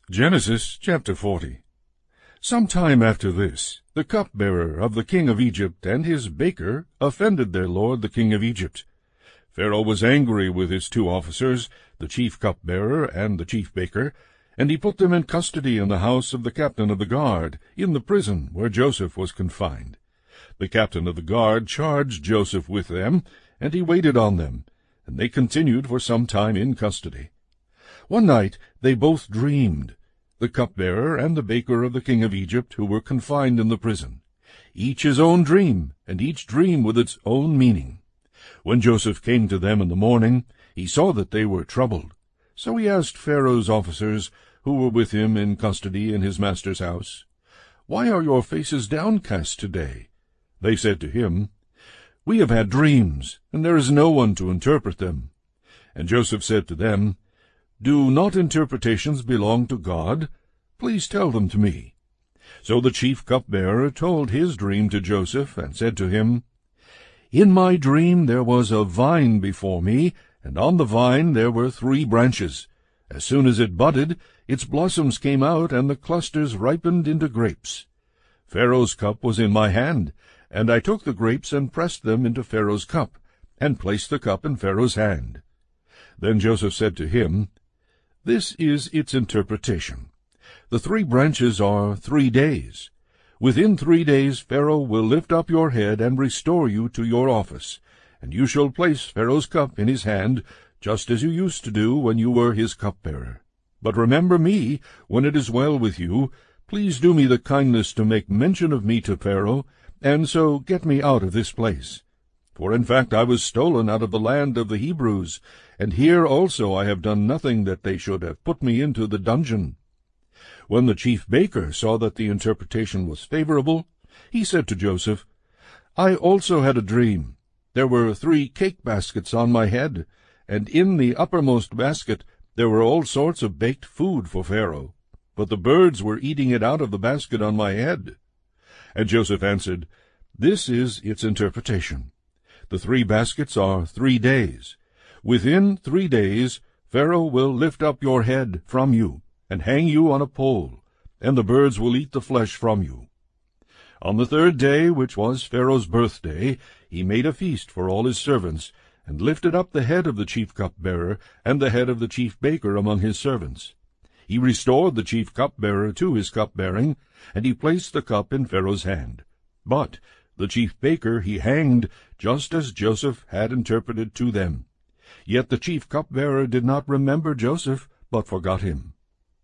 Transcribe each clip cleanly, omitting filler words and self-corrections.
Genesis chapter 40. Some time after this, the cupbearer of the king of Egypt and his baker offended their lord the king of Egypt. Pharaoh was angry with his two officers, the chief cupbearer and the chief baker, and he put them in custody in the house of the captain of the guard, in the prison where Joseph was confined. The captain of the guard charged Joseph with them, and he waited on them, and they continued for some time in custody. One night they both dreamed, the cupbearer and the baker of the king of Egypt, who were confined in the prison, each his own dream, and each dream with its own meaning. When Joseph came to them in the morning, he saw that they were troubled. So he asked Pharaoh's officers, who were with him in custody in his master's house, "Why are your faces downcast today?" They said to him, "We have had dreams, and there is no one to interpret them." And Joseph said to them, "Do not interpretations belong to God? Please tell them to me." So the chief cupbearer told his dream to Joseph, and said to him, "In my dream there was a vine before me, and on the vine there were 3 branches. As soon as it budded, its blossoms came out, and the clusters ripened into grapes. Pharaoh's cup was in my hand, and I took the grapes and pressed them into Pharaoh's cup, and placed the cup in Pharaoh's hand." Then Joseph said to him, "This is its interpretation. The 3 branches are 3 days. Within 3 days Pharaoh will lift up your head and restore you to your office, and you shall place Pharaoh's cup in his hand, just as you used to do when you were his cupbearer. But remember me when it is well with you. Please do me the kindness to make mention of me to Pharaoh, and so get me out of this place. For in fact I was stolen out of the land of the Hebrews, and here also I have done nothing that they should have put me into the dungeon." When the chief baker saw that the interpretation was favorable, he said to Joseph, "I also had a dream. There were 3 cake baskets on my head, and in the uppermost basket there were all sorts of baked food for Pharaoh, but the birds were eating it out of the basket on my head." And Joseph answered, "This is its interpretation. The 3 baskets are 3 days. Within 3 days Pharaoh will lift up your head from you, and hang you on a pole, and the birds will eat the flesh from you." On the 3rd day, which was Pharaoh's birthday, he made a feast for all his servants, and lifted up the head of the chief cupbearer and the head of the chief baker among his servants. He restored the chief cupbearer to his cupbearing, and he placed the cup in Pharaoh's hand. But the chief baker he hanged, just as Joseph had interpreted to them. Yet the chief cupbearer did not remember Joseph, but forgot him.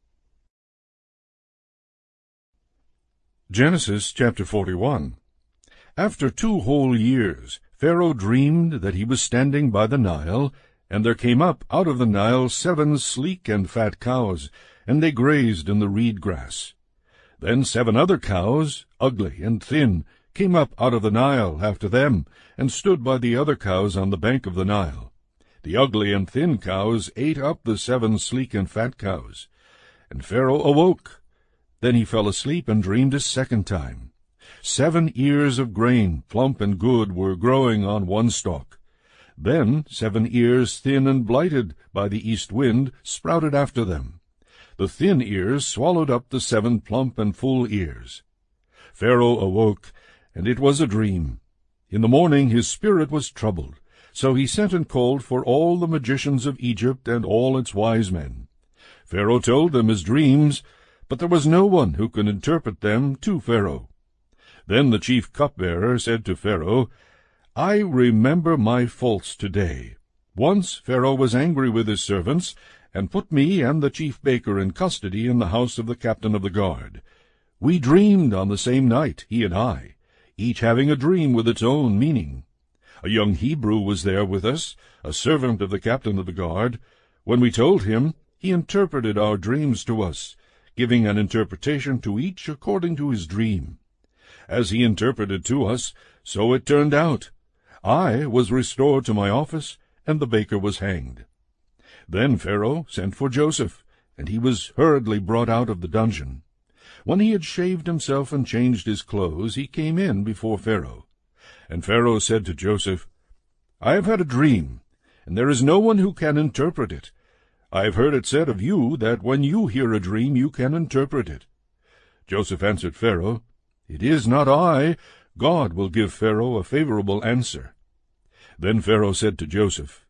Genesis chapter 41. After 2 whole years, Pharaoh dreamed that he was standing by the Nile, and there came up out of the Nile 7 sleek and fat cows, and they grazed in the reed grass. Then 7 other cows, ugly and thin, came up out of the Nile after them, and stood by the other cows on the bank of the Nile. The ugly and thin cows ate up the 7 sleek and fat cows. And Pharaoh awoke. Then he fell asleep and dreamed a 2nd time. 7 ears of grain, plump and good, were growing on one stalk. Then 7 ears, thin and blighted by the east wind, sprouted after them. The thin ears swallowed up the 7 plump and full ears. Pharaoh awoke, and it was a dream. In the morning his spirit was troubled, so he sent and called for all the magicians of Egypt and all its wise men. Pharaoh told them his dreams, but there was no one who could interpret them to Pharaoh. Then the chief cupbearer said to Pharaoh, "I remember my faults today. Once Pharaoh was angry with his servants, and put me and the chief baker in custody in the house of the captain of the guard. We dreamed on the same night, he and I, each having a dream with its own meaning. A young Hebrew was there with us, a servant of the captain of the guard. When we told him, he interpreted our dreams to us, giving an interpretation to each according to his dream. As he interpreted to us, so it turned out. I was restored to my office, and the baker was hanged. Then Pharaoh sent for Joseph, and he was hurriedly brought out of the dungeon. When he had shaved himself and changed his clothes, he came in before Pharaoh. And Pharaoh said to Joseph, "I have had a dream, and there is no one who can interpret it. I have heard it said of you that when you hear a dream you can interpret it. Joseph answered Pharaoh, It is not I. God will give Pharaoh a favorable answer. Then Pharaoh said to Joseph,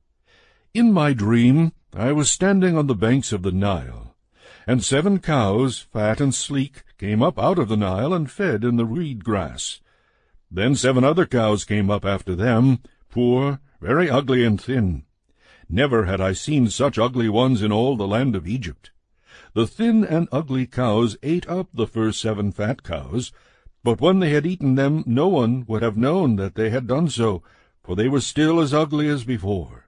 In my dream I was standing on the banks of the Nile, and 7 cows, fat and sleek, came up out of the Nile and fed in the reed grass. Then 7 other cows came up after them, poor, very ugly and thin. Never had I seen such ugly ones in all the land of Egypt. The thin and ugly cows ate up the first 7 fat cows, but when they had eaten them no one would have known that they had done so, for they were still as ugly as before.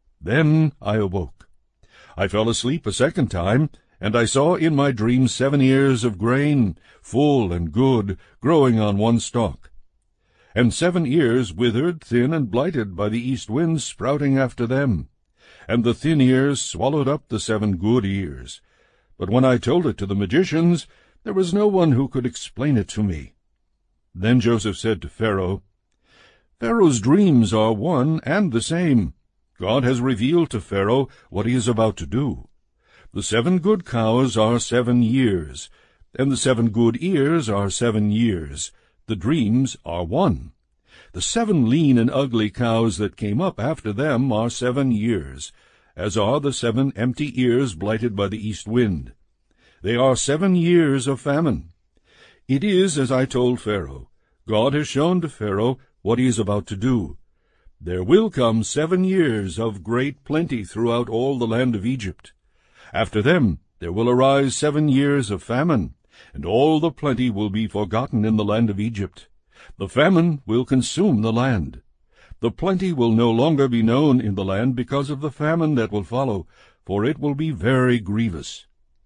Then I awoke. I fell asleep a second time, and I saw in my dream 7 ears of grain, full and good, growing on one stalk. And 7 ears withered, thin, and blighted by the east wind sprouting after them. And the thin ears swallowed up the 7 good ears. But when I told it to the magicians, there was no one who could explain it to me. Then Joseph said to Pharaoh, Pharaoh's dreams are one and the same. God has revealed to Pharaoh what he is about to do. The 7 good cows are 7 years, and the 7 good ears are 7 years. The dreams are one. The 7 lean and ugly cows that came up after them are 7 years, as are the 7 empty ears blighted by the east wind. They are 7 years of famine. It is as I told Pharaoh. God has shown to Pharaoh what he is about to do. There will come 7 years of great plenty throughout all the land of Egypt. After them there will arise 7 years of famine, and all the plenty will be forgotten in the land of Egypt. The famine will consume the land. The plenty will no longer be known in the land because of the famine that will follow, for it will be very grievous.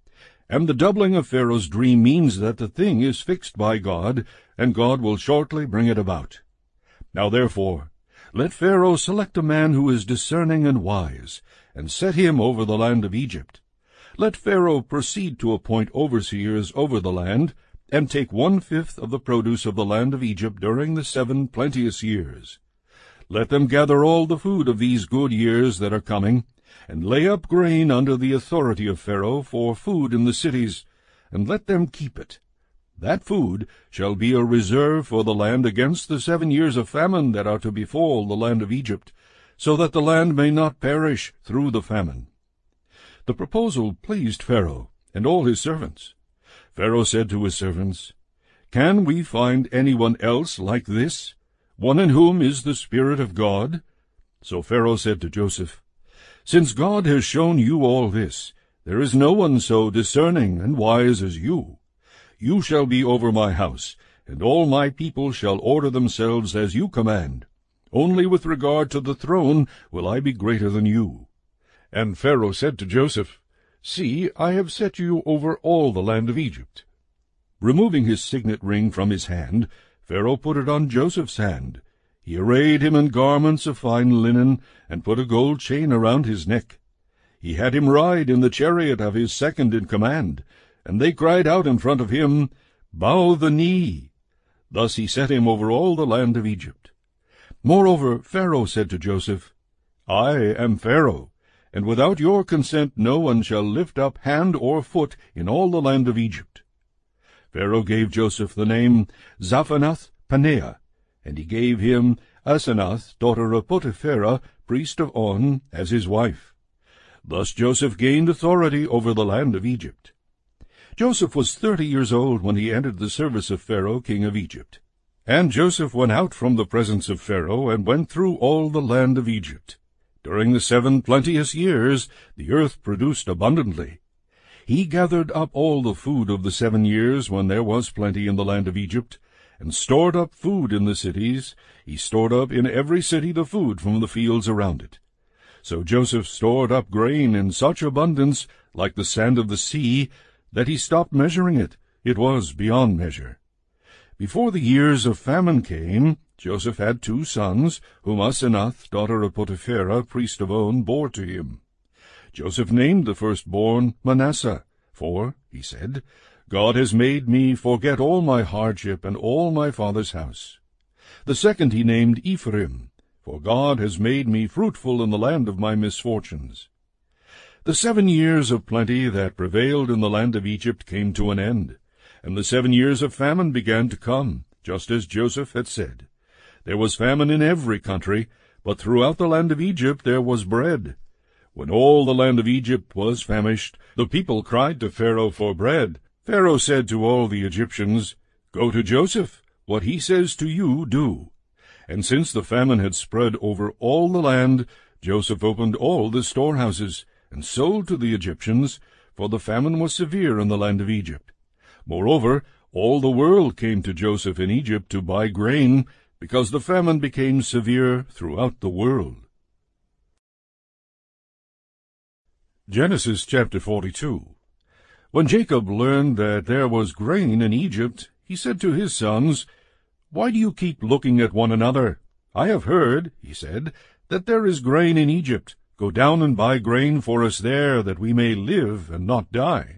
And the doubling of Pharaoh's dream means that the thing is fixed by God, and God will shortly bring it about. Now therefore, let Pharaoh select a man who is discerning and wise, and set him over the land of Egypt. Let Pharaoh proceed to appoint overseers over the land, and take 1/5 of the produce of the land of Egypt during the 7 plenteous years. Let them gather all the food of these good years that are coming, and lay up grain under the authority of Pharaoh for food in the cities, and let them keep it. That food shall be a reserve for the land against the 7 years of famine that are to befall the land of Egypt, so that the land may not perish through the famine. The proposal pleased Pharaoh and all his servants. Pharaoh said to his servants, Can we find anyone else like this, one in whom is the Spirit of God? So Pharaoh said to Joseph, Since God has shown you all this, there is no one so discerning and wise as you. You shall be over my house, and all my people shall order themselves as you command. Only with regard to the throne will I be greater than you. And Pharaoh said to Joseph, See, I have set you over all the land of Egypt. Removing his signet ring from his hand, Pharaoh put it on Joseph's hand. He arrayed him in garments of fine linen, and put a gold chain around his neck. He had him ride in the chariot of his second in command, and they cried out in front of him, Bow the knee. Thus he set him over all the land of Egypt. Moreover, Pharaoh said to Joseph, I am Pharaoh, and without your consent no one shall lift up hand or foot in all the land of Egypt. Pharaoh gave Joseph the name Zaphenath-Paneah, and he gave him Asenath, daughter of Potipherah, priest of On, as his wife. Thus Joseph gained authority over the land of Egypt. Joseph was 30 years old when he entered the service of Pharaoh, king of Egypt. And Joseph went out from the presence of Pharaoh, and went through all the land of Egypt. During the 7 plenteous years the earth produced abundantly. He gathered up all the food of the 7 years when there was plenty in the land of Egypt, and stored up food in the cities. He stored up in every city the food from the fields around it. So Joseph stored up grain in such abundance, like the sand of the sea, that he stopped measuring it. It was beyond measure. Before the years of famine came, Joseph had 2 sons, whom Asenath, daughter of Potipherah, priest of On, bore to him. Joseph named the firstborn Manasseh, for, he said, God has made me forget all my hardship and all my father's house. The second he named Ephraim, for God has made me fruitful in the land of my misfortunes. The 7 years of plenty that prevailed in the land of Egypt came to an end, and the 7 years of famine began to come, just as Joseph had said. There was famine in every country, but throughout the land of Egypt there was bread. When all the land of Egypt was famished, the people cried to Pharaoh for bread. Pharaoh said to all the Egyptians, "Go to Joseph. What he says to you, do." And since the famine had spread over all the land, Joseph opened all the storehouses, and sold to the Egyptians, for the famine was severe in the land of Egypt. Moreover, all the world came to Joseph in Egypt to buy grain, because the famine became severe throughout the world. Genesis chapter 42. When Jacob learned that there was grain in Egypt, he said to his sons, "Why do you keep looking at one another? I have heard," he said, "that there is grain in Egypt. Go down and buy grain for us there, that we may live and not die."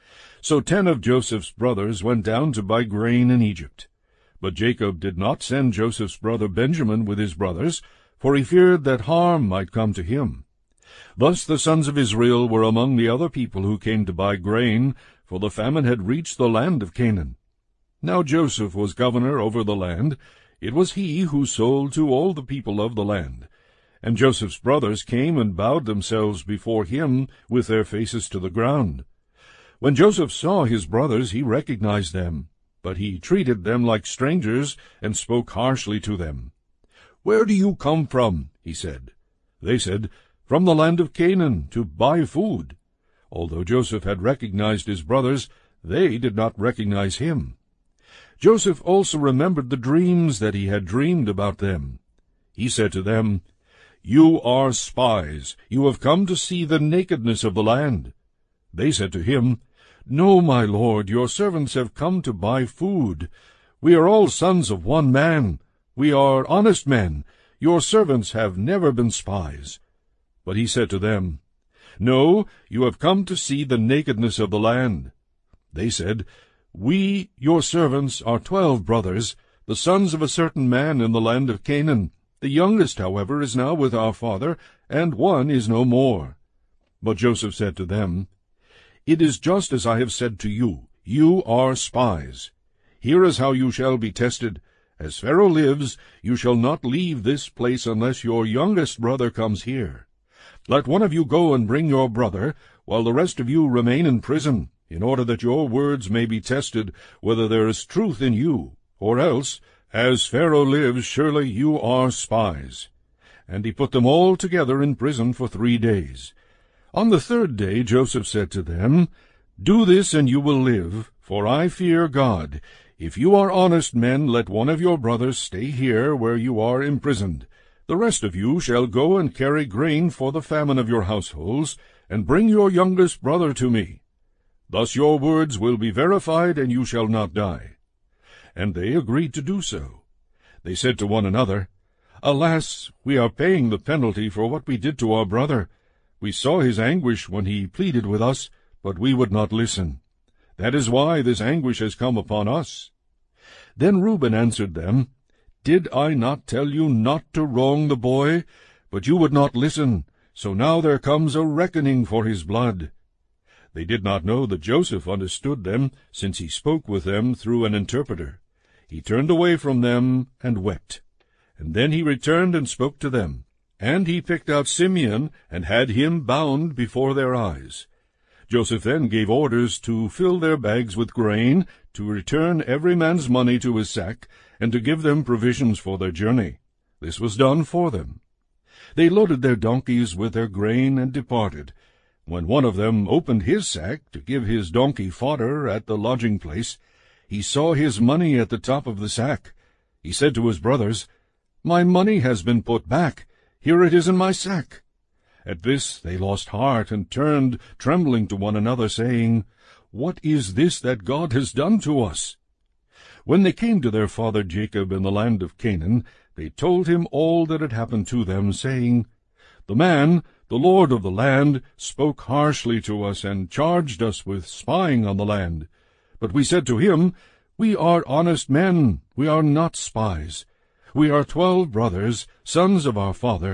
So 10 of Joseph's brothers went down to buy grain in Egypt. But Jacob did not send Joseph's brother Benjamin with his brothers, for he feared that harm might come to him. Thus the sons of Israel were among the other people who came to buy grain, for the famine had reached the land of Canaan. Now Joseph was governor over the land. It was he who sold to all the people of the land. And Joseph's brothers came and bowed themselves before him with their faces to the ground. When Joseph saw his brothers, he recognized them, but he treated them like strangers and spoke harshly to them. "Where do you come from?" he said. They said, "From the land of Canaan, to buy food." Although Joseph had recognized his brothers, they did not recognize him. Joseph also remembered the dreams that he had dreamed about them. He said to them, "You are spies. You have come to see the nakedness of the land." They said to him, "No, my lord, your servants have come to buy food. We are all sons of one man. We are honest men. Your servants have never been spies." But he said to them, "No, you have come to see the nakedness of the land." They said, "We, your servants, are 12 brothers, the sons of a certain man in the land of Canaan. The youngest, however, is now with our father, and one is no more." But Joseph said to them, "It is just as I have said to you. You are spies. Here is how you shall be tested. As Pharaoh lives, you shall not leave this place unless your youngest brother comes here. Let one of you go and bring your brother, while the rest of you remain in prison, in order that your words may be tested, whether there is truth in you, or else, as Pharaoh lives, surely you are spies." And he put them all together in prison for 3 days. On the 3rd day Joseph said to them, "Do this, and you will live, for I fear God. If you are honest men, let one of your brothers stay here where you are imprisoned. The rest of you shall go and carry grain for the famine of your households, and bring your youngest brother to me. Thus your words will be verified, and you shall not die." And they agreed to do so. They said to one another, "Alas, we are paying the penalty for what we did to our brother. We saw his anguish when he pleaded with us, but we would not listen. That is why this anguish has come upon us." Then Reuben answered them, "Did I not tell you not to wrong the boy? But you would not listen, so now there comes a reckoning for his blood." They did not know that Joseph understood them, since he spoke with them through an interpreter. He turned away from them and wept. And then he returned and spoke to them. And he picked out Simeon and had him bound before their eyes. Joseph then gave orders to fill their bags with grain, to return every man's money to his sack, and to give them provisions for their journey. This was done for them. They loaded their donkeys with their grain and departed. When one of them opened his sack to give his donkey fodder at the lodging place, he saw his money at the top of the sack. He said to his brothers, "My money has been put back. Here it is in my sack." At this they lost heart and turned trembling to one another, saying, "What is this that God has done to us?" When they came to their father Jacob in the land of Canaan, they told him all that had happened to them, saying, "The man, the lord of the land, spoke harshly to us and charged us with spying on the land. But we said to him, 'We are honest men, we are not spies. We are 12 brothers, sons of our father.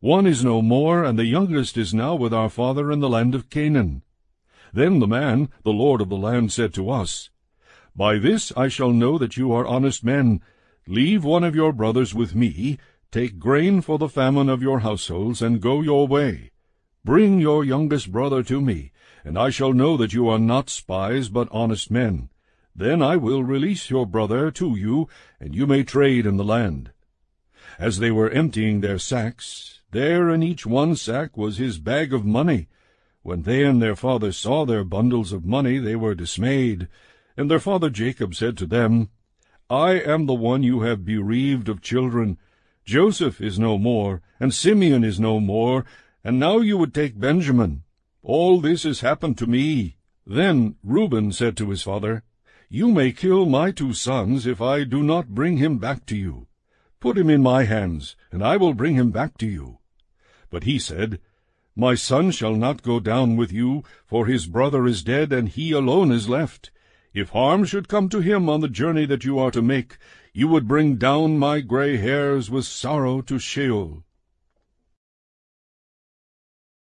One is no more, and the youngest is now with our father in the land of Canaan. Then the man, the lord of the land, said to us, By this I shall know that you are honest men. Leave one of your brothers with me, take grain for the famine of your households, and go your way. Bring your youngest brother to me, and I shall know that you are not spies, but honest men. Then I will release your brother to you, and you may trade in the land. As they were emptying their sacks, there in each one sack was his bag of money. When they and their father saw their bundles of money, they were dismayed. And their father Jacob said to them, I am the one you have bereaved of children. Joseph is no more, and Simeon is no more, and now you would take Benjamin. All this has happened to me. Then Reuben said to his father, You may kill my 2 sons if I do not bring him back to you. Put him in my hands, and I will bring him back to you. But he said, My son shall not go down with you, for his brother is dead, and he alone is left. If harm should come to him on the journey that you are to make, you would bring down my gray hairs with sorrow to Sheol.